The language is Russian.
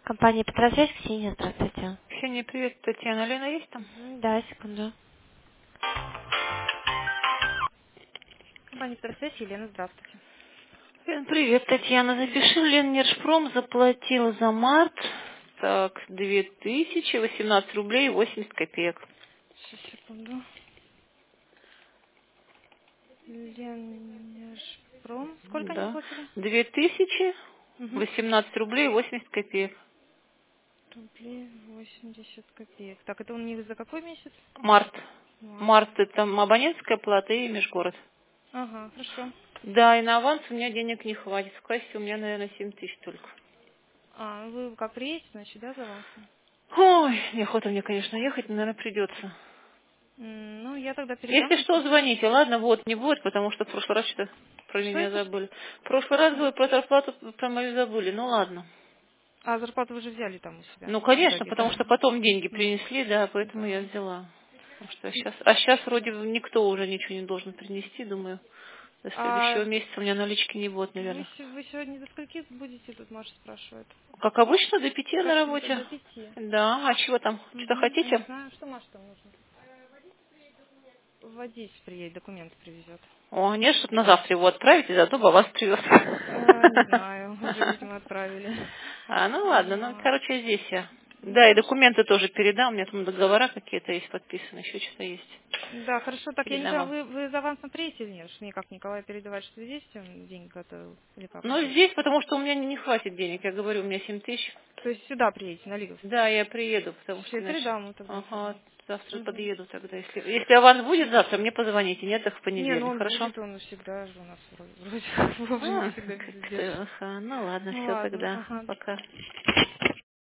Компания «Петросвязь», Ксения, здравствуйте. Ксения, привет. Татьяна, Лена есть там? Да, секунду. Компания «Петросвязь», Елена, здравствуйте. Лен, привет, Татьяна. Запиши, Леннершпром заплатила за март, так, 2018 рублей и 80 копеек. Сейчас, секунду. Ленершпром. Сколько они Да. платили? 2018 рублей и 80 копеек. Рублей 80 копеек. Так, это у них за какой месяц? Март. Март. Март это абонентская плата и межгород. Ага, хорошо. Да, и на аванс у меня денег не хватит. В кассе у меня, наверное, 7 тысяч только. А, вы как приедете, значит, да, за авансом? Ой, неохота мне, конечно, ехать, но, наверное, придется. Ну, я тогда Если передам. что, звоните. Ладно, вот, не будет, потому что в прошлый раз что-то про Что меня это? забыли. В прошлый раз вы про зарплату про мою забыли. Ну ладно. А, зарплату вы же взяли там у себя Ну, в конечно, итоге, потому да? что потом деньги Ну, принесли, да, поэтому я да. взяла. Потому что сейчас вроде бы никто уже ничего не должен принести, думаю. До следующего А месяца у меня налички не будет, вы, наверное. вы сегодня до скольки будете, тут Маша спрашивает? Как обычно, до 5 на Как всегда, работе. до 5. Да, а чего там? Что-то Не хотите? знаю, что Маша там нужно. Водитель приедет, документы привезет. О, нет, чтобы на завтра его отправить, и заодно бы вас привез. Не знаю, уже, видимо, отправили. Ну ладно, ну, Вот. короче, здесь я. Ну, Да, и хорошо. документы тоже передам, у меня там договора какие-то есть подписаны, еще что-то есть. Да, хорошо. Так, я не Передам знаю, вам. вы за авансом приедете или нет? Что никак Николай передавать, что здесь он деньги готовил? Или как Ну, будет? здесь, потому что у меня не хватит денег, я говорю, у меня 7 тысяч. То есть сюда приедете, на Лиговск? Да, я приеду, потому Все, что, я значит, передам ему тогда ага, информацию. завтра Мгм. подъеду тогда. Если аванс будет завтра, мне позвоните, нет, так в Не, ну понедельник, он хорошо? будет, он всегда же у нас вроде вовремя всегда все Как-то, держит. ага, ну ладно, все Ладно, тогда, ага. пока.